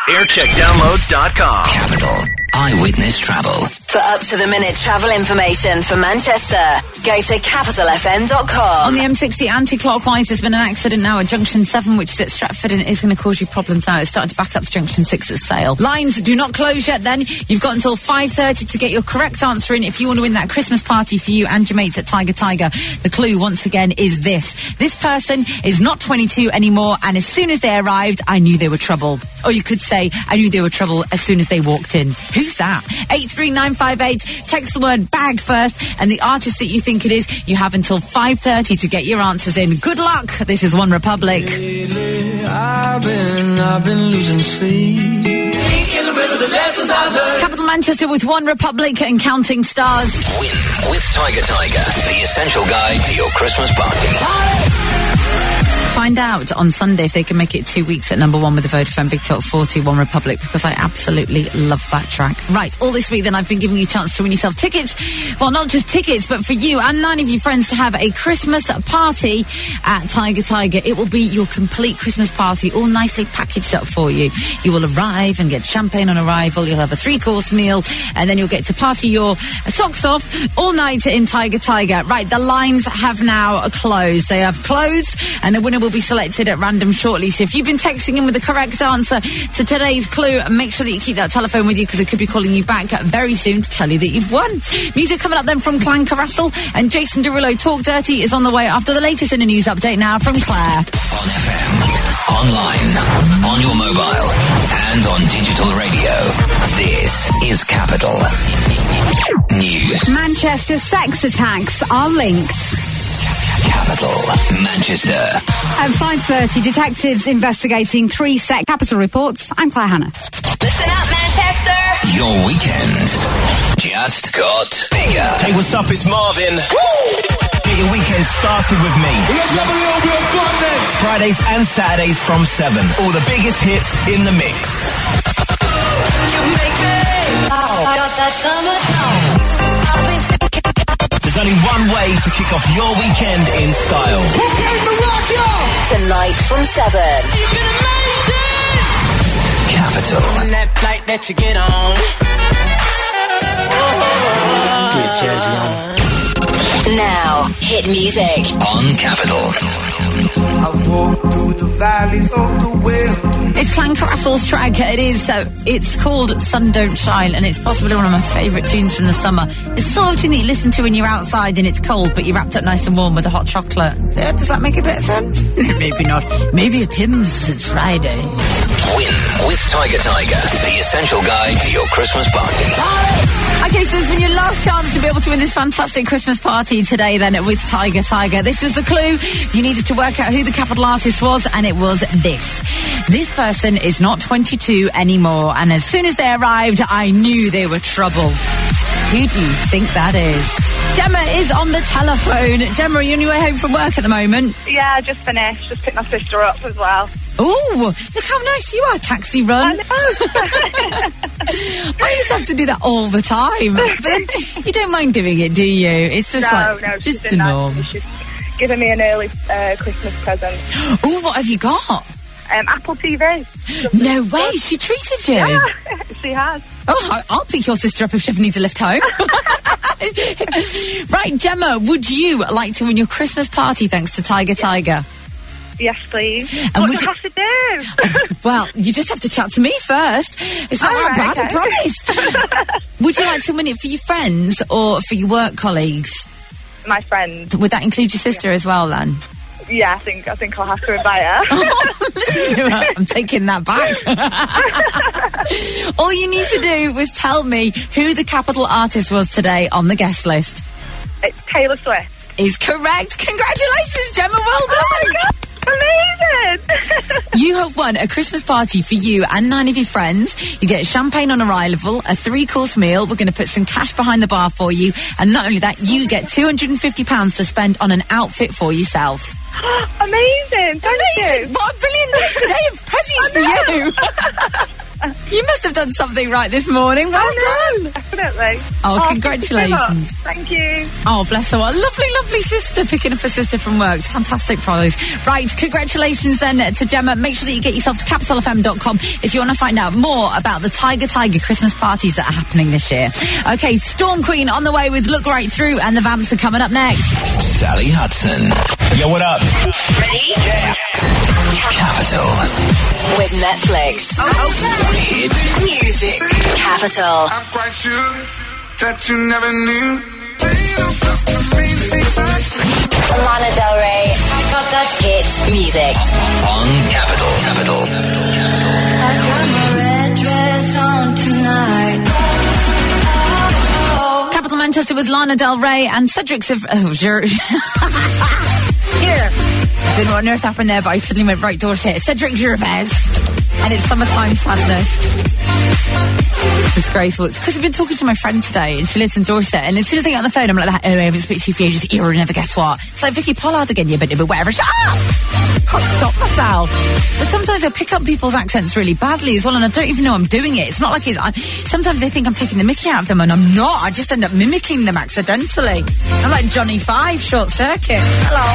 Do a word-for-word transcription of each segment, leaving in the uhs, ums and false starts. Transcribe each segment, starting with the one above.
aircheck downloads dot com. Capital Eyewitness Travel. For up-to-the-minute travel information for Manchester, go to capital f m dot com. On the M sixty anti-clockwise, there's been an accident now at Junction seven, which is at Stratford, and it is going to cause you problems now. It's starting to back up to Junction six at Sale. Lines do not close yet then. You've got until five thirty to get your correct answer in if you want to win that Christmas party for you and your mates at Tiger Tiger. The clue, once again, is this. This person is not twenty-two anymore, and as soon as they arrived, I knew they were trouble. Or you could say, I knew they were trouble as soon as they walked in. Who's that? eight three nine five eight. Text the word bag first, and the artist that you think it is, you have until five thirty to get your answers in. Good luck. This is One Republic. Lately, I've been, I've been losing sleep. Capital Manchester with One Republic and Counting Stars. Win with Tiger Tiger, the essential guide to your Christmas party. Find out on Sunday if they can make it two weeks at number one with the Vodafone Big Top forty, One Republic, because I absolutely love that track. Right, all this week then I've been giving you a chance to win yourself tickets. Well, not just tickets, but for you and nine of your friends to have a Christmas party at Tiger Tiger. It will be your complete Christmas party, all nicely packaged up for you. You will arrive and get champagne on arrival. You'll have a three-course meal, and then you'll get to party your socks off all night in Tiger Tiger. Right, the lines have now closed. They have closed, and the winner will be selected at random shortly. So if you've been texting in with the correct answer to today's clue, make sure that you keep that telephone with you, because it could be calling you back very soon to tell you that you've won. Music coming up then from Clan Carassel, and Jason Derulo. Talk Dirty is on the way after the latest in the news update now from Claire. On F M, online, on your mobile, and on digital radio. This is Capital News. Manchester sex attacks are linked. Capital Manchester. At five thirty, detectives investigating three sex capital reports. I'm Claire Hannah. Listen up, Manchester. Your weekend just got bigger. Hey, what's up? It's Marvin. Woo! Get your weekend started with me. Let's have a little bit of fun then. Fridays and Saturdays from seven. All the biggest hits in the mix. You make me. Oh, got that summer song. There's only one way to kick off your weekend in style. Who came to rock y'all? Tonight from seven. Capital. On that flight that you get on. Get jazzy on. Now, hit music. On Capital. I walk through the valleys of the wilderness. It's Clan Carassel's track. It is. Uh, it's called Sun Don't Shine, and it's possibly one of my favourite tunes from the summer. It's the sort of tune that you listen to when you're outside and it's cold, but you're wrapped up nice and warm with a hot chocolate. Yeah, does that make a bit of sense? Maybe not. Maybe it pims. It's Friday. Win with Tiger Tiger, the essential guide to your Christmas party. Okay, so it's been your last chance to be able to win this fantastic Christmas party today then with Tiger Tiger. This was the clue. You needed to work out who the capital artist was, and it was this. This person is not twenty-two anymore, and as soon as they arrived, I knew they were trouble. Who do you think that is? Gemma is on the telephone. Gemma, are you on your way home from work at the moment? Yeah, I just finished. Just picked my sister up as well. Oh, look how nice you are, taxi run. I know. I used to have to do that all the time. But then you don't mind doing it, do you? It's just no, like, no, just she's the nice. norm. She's given me an early uh, Christmas present. Oh, what have you got? Um, Apple T V. No way, she treated you. Yeah, she has. Oh, I'll pick your sister up if she ever needs a lift home. Right, Gemma, would you like to win your Christmas party thanks to Tiger Tiger? Yes, please. And what would do you I have to do? Well, you just have to chat to me first. It's not All that right, bad, I okay. promise. Would you like to win it for your friends or for your work colleagues? My friend. Would that include your sister as well, then? Yeah, I think I think I'll have to invite her. Oh, listen to her. I'm taking that back. All you need to do was tell me who the capital artist was today on the guest list. It's Taylor Swift. Is correct. Congratulations, Gemma. Well done. Oh my God. Amazing! You have won a Christmas party for you and nine of your friends. You get champagne on arrival, a three-course meal. We're going to put some cash behind the bar for you. And not only that, you get two hundred fifty pounds to spend on an outfit for yourself. Amazing! Thank Amazing. you! What a brilliant day today of presents for you! You must have done something right this morning. Well done! definitely. Oh, thank you so congratulations. much. Thank you. Oh, bless her. What a lovely, lovely sister picking up a sister from work. It's a fantastic prize. Right, congratulations then to Gemma. Make sure that you get yourself to capital f m dot com if you want to find out more about the Tiger Tiger Christmas parties that are happening this year. Okay, Storm Queen on the way with Look Right Through, and the Vamps are coming up next. Sally Hudson. Yo, what up? Ready? Yeah. Capital. With Netflix. Hit Music. Capital. I'm quite sure that you never knew. Lana Del Rey. I got that hit music. on Capital. Capital. I got my red dress on tonight. Capital Manchester with Lana Del Rey and Cedric Sev- Oh, sure. Here. I don't know what on earth happened there, but I suddenly went right towards it. Cedric Gervais. And it's Summertime Sadness. Disgraceful. It's because I've been talking to my friend today and she lives in Dorset, and as soon as I get on the phone I'm like, oh, I haven't spoken to you for ages, you'll never guess what. It's like Vicky Pollard again, you bit of whatever. Shut up! Can't stop myself. But sometimes I pick up people's accents really badly as well, and I don't even know I'm doing it. It's not like it's, I, sometimes they think I'm taking the mickey out of them, and I'm not. I just end up mimicking them accidentally. I'm like Johnny Five, Short Circuit. Hello.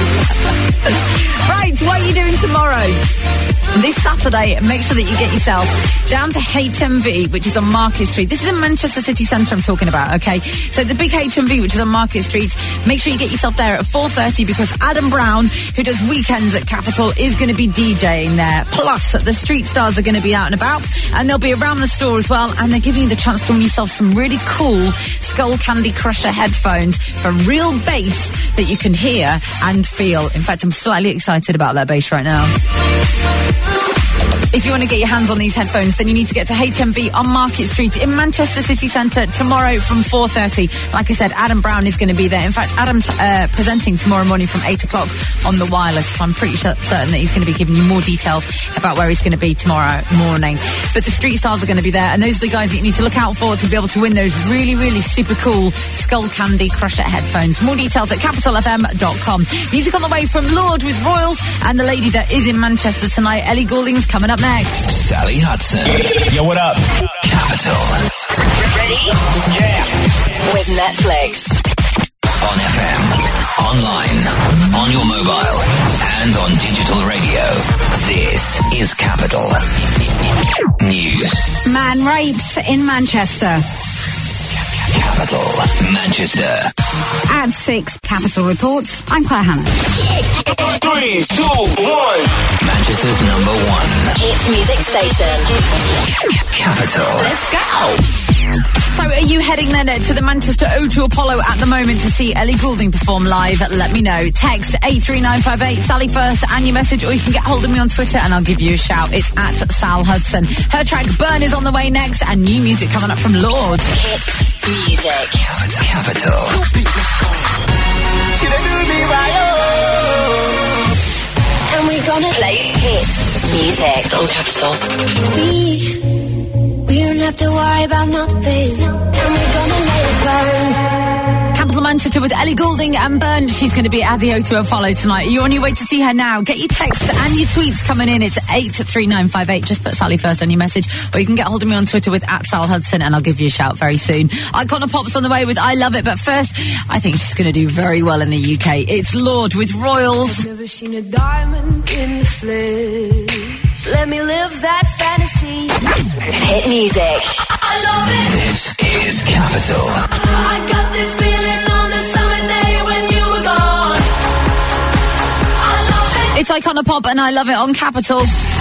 Right, what are you doing tomorrow? This Saturday, make sure that you get yourself down to H M V, which is on Market Street. This is in Manchester City Centre I'm talking about, okay? So the big H M V, which is on Market Street, make sure you get yourself there at four thirty because Adam Brown, who does weekends at Capital, is going to be DJing there. Plus, the street stars are going to be out and about, and they'll be around the store as well, and they're giving you the chance to win yourself some really cool Skull Candy Crusher headphones for real bass that you can hear and feel. In fact, I'm slightly excited about that bass right now. If you want to get your hands on these headphones, then you need to get to H M V on Market Street in Manchester City Centre tomorrow from four thirty. Like I said, Adam Brown is going to be there. In fact, Adam's uh, presenting tomorrow morning from eight o'clock on the wireless, so I'm pretty sure, certain that he's going to be giving you more details about where he's going to be tomorrow morning. But the street stars are going to be there, and those are the guys that you need to look out for to be able to win those really, really super cool Skull Candy Crusher headphones. More details at capital f m dot com. Music on the way from Lord with Royals, and the lady that is in Manchester tonight, Ellie Goulding's coming up next. Sally Hudson. Yo, what up? Capital. Ready? Yeah. With Netflix. On F M, online, on your mobile, and on digital radio. This is Capital News. Man raped in Manchester. Capital Manchester. At six, Capital reports. I'm Claire Hannah. Three, two, one. Manchester's number one. Hits music station. Capital. Let's go. So are you heading then to the Manchester O two Apollo at the moment to see Ellie Goulding perform live? Let me know. Text eight three nine five eight, Sally first, and your message, or you can get hold of me on Twitter and I'll give you a shout. It's at Sal Hudson. Her track Burn is on the way next, and new music coming up from Lord. Hit music. Capital. Capital. And we're gonna play hit music on Capital. We, we don't have to worry about nothing. And we're gonna let it burn. Capital Manchester with Ellie Goulding and Burn. She's going to be at the O two Apollo tonight. Are you on your way to see her now? Get your text and your tweets coming in. It's eight three nine five eight. Just put Sally first on your message, or you can get hold of me on Twitter with at Sal Hudson, and I'll give you a shout very soon. Icona Pop's on the way with I Love It, but first, I think she's going to do very well in the U K. It's Lord with Royals. I've never seen a diamond in the flesh. Let me live that fantasy. Hit music. I love it. This is Capital. I got this feeling on the summer day when you were gone. I love it. It's Icona Pop and I Love It on Capital.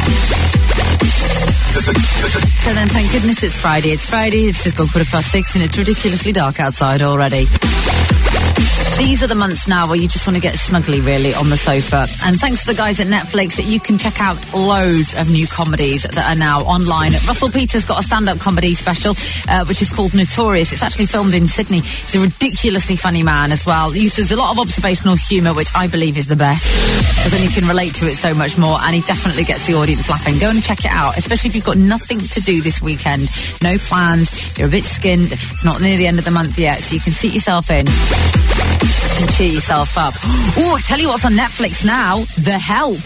So then, thank goodness it's Friday. It's Friday, it's just gone quarter past six and it's ridiculously dark outside already. These are the months now where you just want to get snuggly, really, on the sofa. And thanks to the guys at Netflix, you can check out loads of new comedies that are now online. Russell Peters got a stand-up comedy special, uh, which is called Notorious. It's actually filmed in Sydney. He's a ridiculously funny man as well. He uses a lot of observational humour, which I believe is the best, because then you can relate to it so much more, and he definitely gets the audience laughing. Go and check it out, especially if you've got nothing to do this weekend. No plans, you're a bit skinned, it's not near the end of the month yet, so you can seat yourself in and cheer yourself up. Oh, I tell you what's on Netflix now, The Help.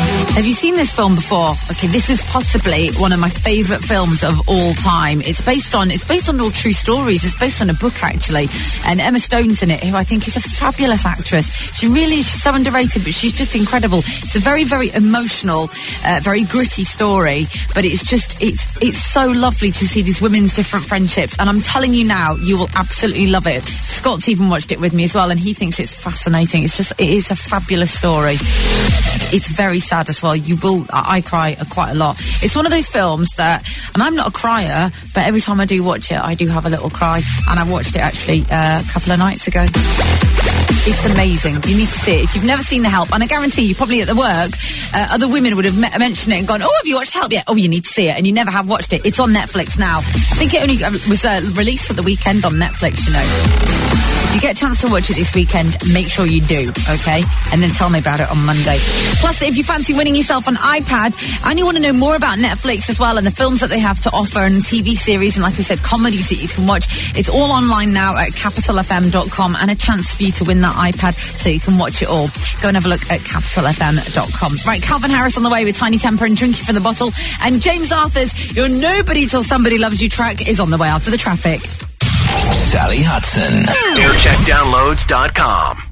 Have you seen this film before? Okay, this is possibly one of my favourite films of all time. It's based on it's based on all true stories. It's based on a book, actually. And Emma Stone's in it, who I think is a fabulous actress. She really is, she's so underrated, but she's just incredible. It's a very, very emotional, uh, very gritty story, but it's just, it's it's so lovely to see these women's different friendships. And I'm telling you now, you will absolutely love it. Scott's even watched it with me as well, and he thinks it's fascinating. It's just, it is a fabulous story. It's very sad as well. You will, I, I cry quite a lot. It's one of those films that, and I'm not a crier, but every time I do watch it, I do have a little cry. And I watched it actually uh, a couple of nights ago. It's amazing. You need to see it. If you've never seen The Help, and I guarantee you probably at the work, uh, other women would have me- mentioned it and gone, oh, have you watched Help yet? Oh, you need to see it. And you never have watched it. It's on Netflix now. I think it only was uh, released at the weekend on Netflix, you know. If you get a chance to watch it this weekend, make sure you do, okay? And then tell me about it on Monday. Plus, if you fancy winning yourself an iPad and you want to know more about Netflix as well and the films that they have to offer and T V series and, like we said, comedies that you can watch, it's all online now at capital f m dot com and a chance for you to win that iPad so you can watch it all. Go and have a look at capital f m dot com. Right, Calvin Harris on the way with Tiny Temper and Drinking from the Bottle. And James Arthur's You're Nobody Till Somebody Loves You track is on the way after the traffic. Sally Hudson. aircheck downloads dot com.